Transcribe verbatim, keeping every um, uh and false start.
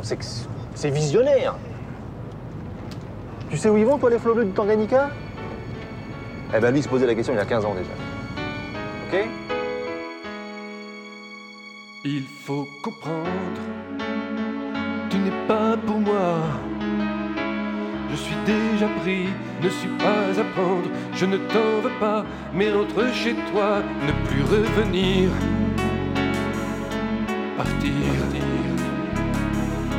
c'est que c'est visionnaire. Tu sais où ils vont, toi, les flots bleus du Tanganyika? Eh ben lui, il se posait la question il y a quinze ans déjà. Ok? Il faut comprendre, tu n'es pas pour moi. Je suis déjà pris, ne suis pas à prendre. Je ne t'en veux pas, mais rentre chez toi, ne plus revenir. Partir.